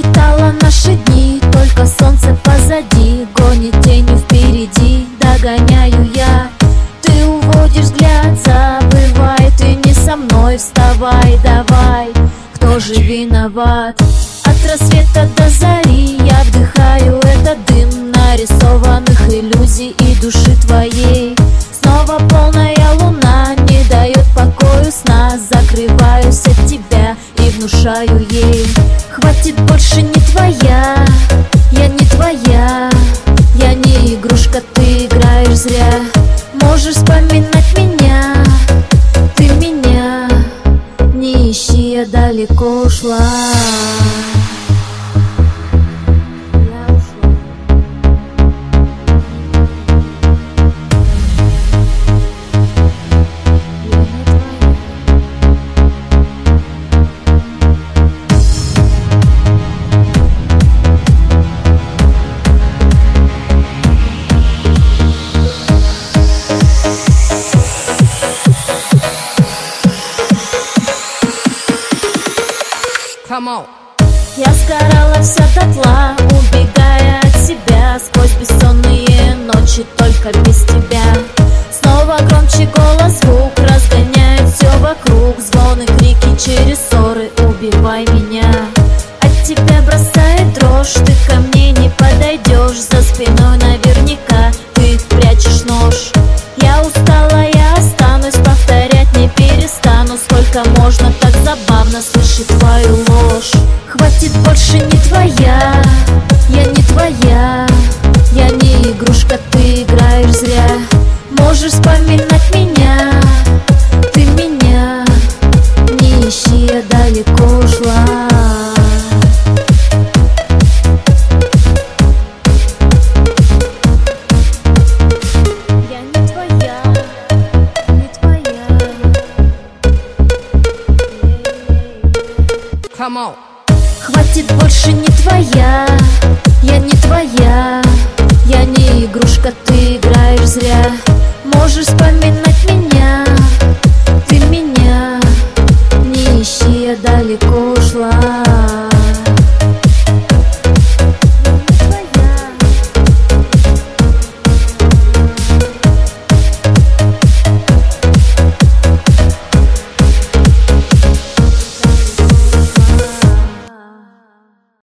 Посчитала наши дни, только солнце позади, гонит тенью впереди, догоняю я. Ты уводишь взгляд, забывай, ты не со мной, вставай, давай. Кто же виноват? От рассвета до зари я вдыхаю этот дым нарисованных иллюзий и души твоей. Снова полная луна не дает покою сна, закрываюсь от тебя и внушаю ей: хватит, больше не твоя, я не твоя, я не игрушка, ты играешь зря. Можешь вспоминать меня, ты меня не ищи, я далеко ушла. Я сгорала вся дотла, убегая от себя, сквозь бессонные ночи, только без тебя. Снова громче голос, звук разгоняет все вокруг, звоны, крики через ссоры, убивай меня. От тебя бросает дрожь, ты ко мне не подойдешь, за спиной наверняка ты прячешь нож. Я устала, я останусь, повторять не перестану, сколько можно так забавно слышать твою ложь. Хватит, больше не твоя, я не твоя, я не игрушка, ты играешь зря. Можешь вспоминать меня, ты меня не ищи, я далеко ушла. Я не твоя, не твоя. Come on. Хватит, больше не твоя, я не твоя, я не игрушка, ты играешь зря. Можешь вспоминать меня, ты меня не ищи, я далеко ушла.